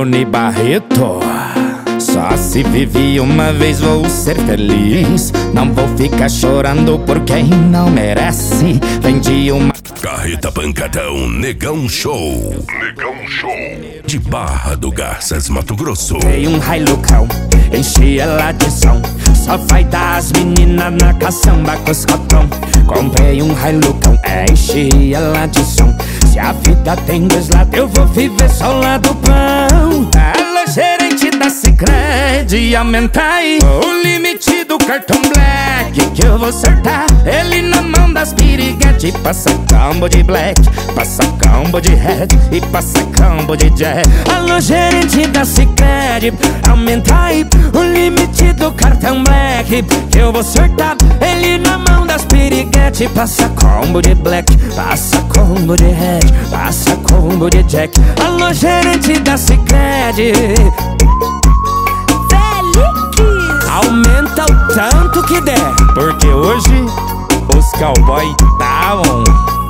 Johnny Barreto. Só se vive uma vez, vou ser feliz. Não vou ficar chorando por quem não merece. Vendi uma Carreta Pancadão Negão Show. Negão Show. De Barra do Garças, Mato Grosso. Dei um railucão, enchi ela de som. Só vai dar as meninas na caçamba com os cotão. Comprei um railucão, enchi ela de som. Se a vida tem dois lados, eu vou viver só lá do pão. Alô, gerente da Sicredi, aumenta aí o limite do cartão black, que eu vou acertar ele na mão das piriguete. Passa combo de black, passa combo de red e passa combo de jack. Alô, gerente da Sicredi, aumenta aí o limite do cartão black, que eu vou acertar ele na mão das piriguete. Passa combo de black, passa combo de red, passa combo de jack. Alô, gerente da Sicredi, aumenta o tanto que der, porque hoje os cowboy tá on.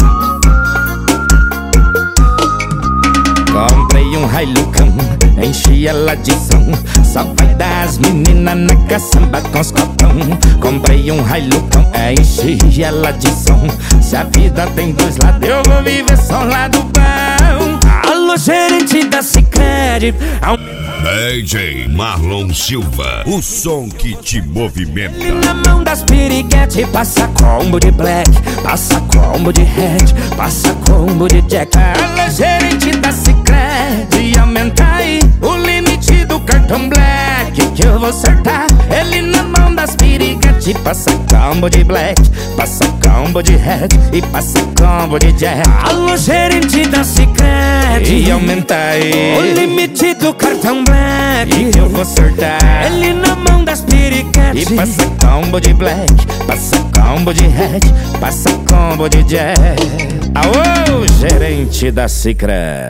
Comprei um railucão, enchi ela de som. Só vai dar as meninas na caçamba com os copão. Comprei um railucão, enchi ela de som. Se a vida tem dois lados, eu vou viver só lá do pão. Alô, gerente da Sicredi, DJ Marlon Silva, o som que te movimenta. na mão das piriguete, passa combo de black, passa combo de red, passa combo de jack. Alô, gerente da Sicredi, aumenta aí o limite do cartão black, que eu vou acertar ele na mão das piriguete. Passa combo de black, passa combo de red e passa combo de jack. Alô, gerente da Sicredi, aumenta aí o limite do cartão black, que eu vou acertar ele na mão das piriguete. E passa combo de black, passa combo de red, passa combo de jack. Aô, gerente da Sicredi.